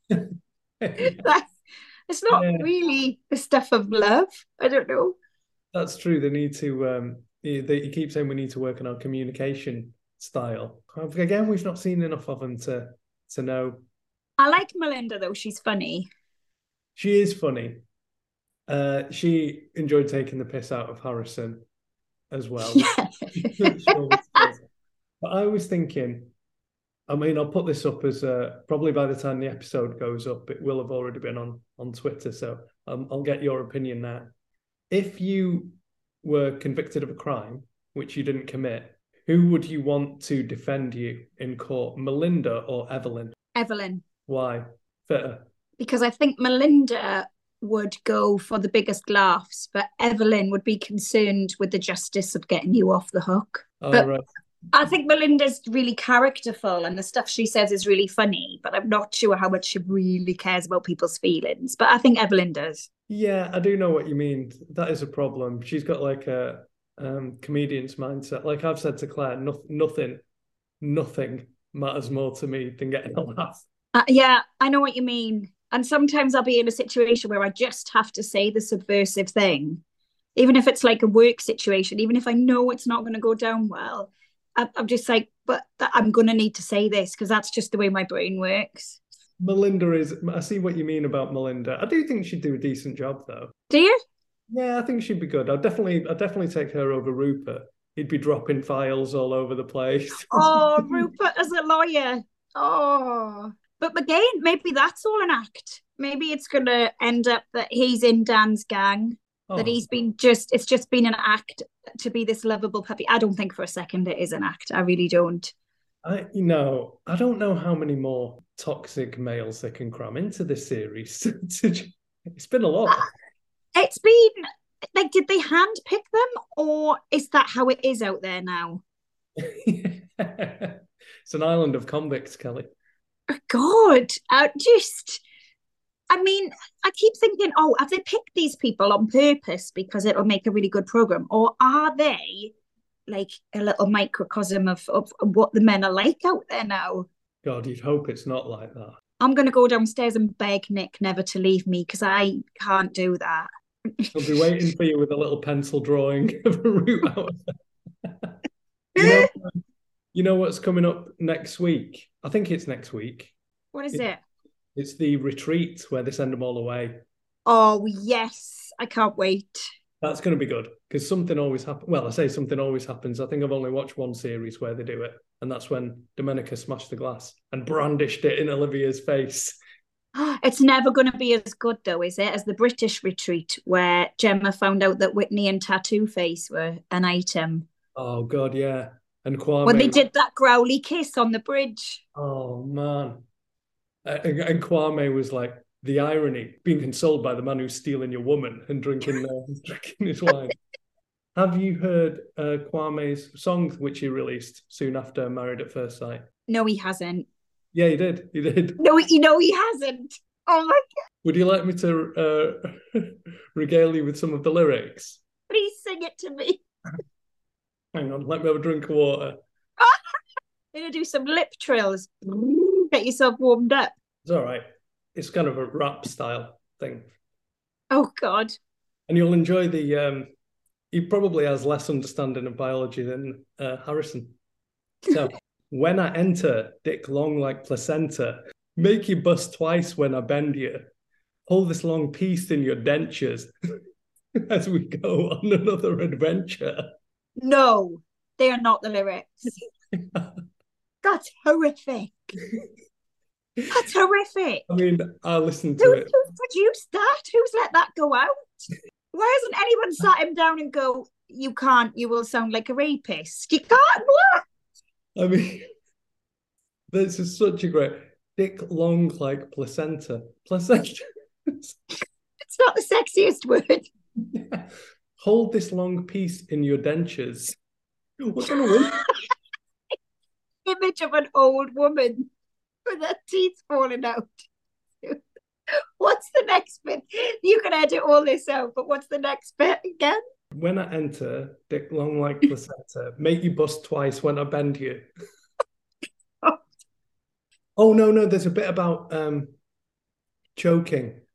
It's not really the stuff of love. I don't know. That's true. They need to, you keep saying we need to work on our communication style. Again, we've not seen enough of them to know. I like Melinda, though. She's funny. She is funny. She enjoyed taking the piss out of Harrison as well. Yeah. But I was thinking, I mean, I'll put this up as probably by the time the episode goes up, it will have already been on Twitter. So I'll get your opinion now. If you were convicted of a crime which you didn't commit, who would you want to defend you in court, Melinda or Evelyn? Evelyn. Why? Fitter. Because I think Melinda would go for the biggest laughs, but Evelyn would be concerned with the justice of getting you off the hook. Right. I think Melinda's really characterful and the stuff she says is really funny, but I'm not sure how much she really cares about people's feelings. But I think Evelyn does. Yeah, I do know what you mean. That is a problem. She's got like a comedian's mindset. Like I've said to Claire, nothing matters more to me than getting a laugh. Yeah, I know what you mean. And sometimes I'll be in a situation where I just have to say the subversive thing, even if it's like a work situation, even if I know it's not going to go down well. I'm just like, but I'm going to need to say this because that's just the way my brain works. Melinda is. I see what you mean about Melinda. I do think she'd do a decent job, though. Do you? Yeah, I think she'd be good. I'd definitely take her over Rupert. He'd be dropping files all over the place. Oh, Rupert as a lawyer. Oh, but again, maybe that's all an act. Maybe it's going to end up that he's in Dan's gang, that Oh, it's just been an act to be this lovable puppy. I don't think for a second it is an act. I really don't. I don't know how many more toxic males they can cram into this series. It's been a lot. It's been like, did they hand pick them, or is that how it is out there now? It's an island of convicts, Kelly. God, I mean, I keep thinking, oh, have they picked these people on purpose because it'll make a really good program, or are they like a little microcosm of what the men are like out there now? God, you'd hope it's not like that. I'm going to go downstairs and beg Nick never to leave me because I can't do that. He'll be waiting for you with a little pencil drawing of a route out. You know, you know what's coming up next week? I think it's next week. What is it? It's the retreat where they send them all away. Oh, yes. I can't wait. That's going to be good because something always happens. Well, I say something always happens. I think I've only watched one series where they do it, and that's when Domenica smashed the glass and brandished it in Olivia's face. It's never going to be as good, though, is it, as the British retreat where Gemma found out that Whitney and Tattoo Face were an item. Oh, God, yeah. And Kwame. When they did that growly kiss on the bridge. Oh, man. And Kwame was like, the irony, being consoled by the man who's stealing your woman and drinking his wine. Have you heard Kwame's song, which he released soon after Married at First Sight? No, he hasn't. Yeah, he did. He did. No, he hasn't. Oh, my God. Would you like me to regale you with some of the lyrics? Please sing it to me. Hang on, let me have a drink of water. I'm going to do some lip trills. Get yourself warmed up. It's all right. It's kind of a rap style thing. Oh, God. And you'll enjoy he probably has less understanding of biology than Harrison. So, when I enter, dick long like placenta, make you bust twice when I bend you, hold this long piece in your dentures as we go on another adventure. No, they are not the lyrics. That's horrific. That's horrific. I mean, I listened to it. Who's produced that? Who's let that go out? Why hasn't anyone sat him down and go, you can't, you will sound like a rapist. You can't, what? I mean, this is such a great dick long like placenta. Placenta. It's not the sexiest word. Yeah. Hold this long piece in your dentures. What kind of win? Image of an old woman with her teeth falling out. What's the next bit? You can edit all this out, but what's the next bit again? When I enter, dick long like placenta, make you bust twice when I bend you. Oh, no, there's a bit about choking.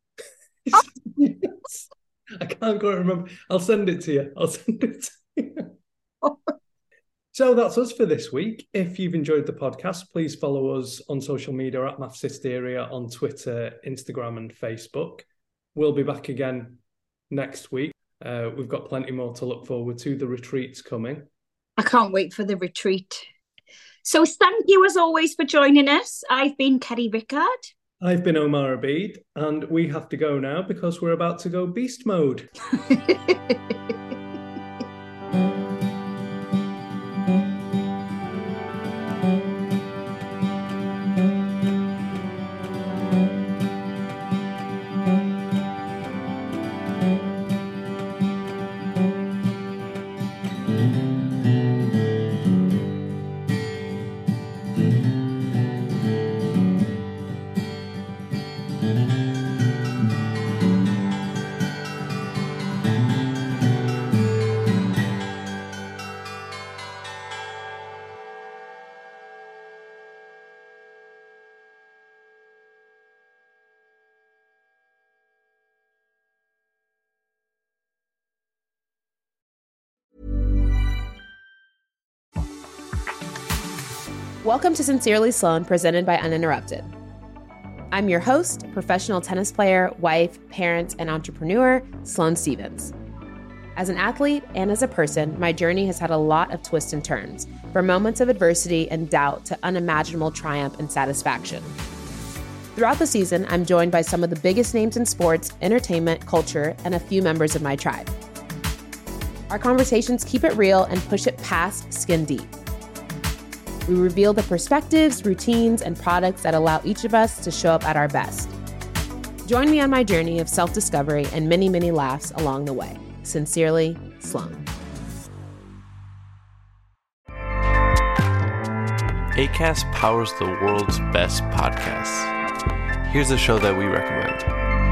I can't quite remember. I'll send it to you. So that's us for this week. If you've enjoyed the podcast, please follow us on social media at Maths Hysteria on Twitter, Instagram and Facebook. We'll be back again next week. We've got plenty more to look forward to. The retreat's coming. I can't wait for the retreat. So thank you as always for joining us. I've been Kerry Rickard. I've been Omar Abid, and we have to go now because we're about to go beast mode. Welcome to Sincerely Sloane, presented by Uninterrupted. I'm your host, professional tennis player, wife, parent, and entrepreneur, Sloane Stevens. As an athlete and as a person, my journey has had a lot of twists and turns, from moments of adversity and doubt to unimaginable triumph and satisfaction. Throughout the season, I'm joined by some of the biggest names in sports, entertainment, culture, and a few members of my tribe. Our conversations keep it real and push it past skin deep. We reveal the perspectives, routines, and products that allow each of us to show up at our best. Join me on my journey of self-discovery and many, many laughs along the way. Sincerely, Sloane. Acast powers the world's best podcasts. Here's a show that we recommend.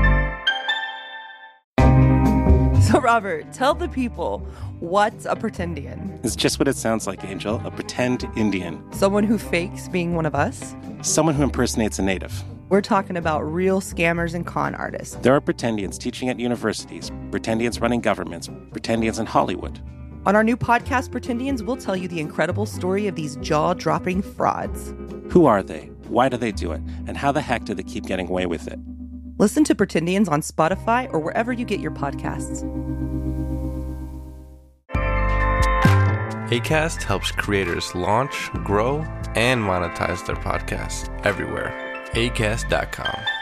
So, Robert, tell the people, what's a pretendian? It's just what it sounds like, Angel. A pretend Indian. Someone who fakes being one of us? Someone who impersonates a native. We're talking about real scammers and con artists. There are pretendians teaching at universities, pretendians running governments, pretendians in Hollywood. On our new podcast, Pretendians, we'll tell you the incredible story of these jaw-dropping frauds. Who are they? Why do they do it? And how the heck do they keep getting away with it? Listen to Pretendians on Spotify or wherever you get your podcasts. Acast helps creators launch, grow, and monetize their podcasts everywhere. Acast.com.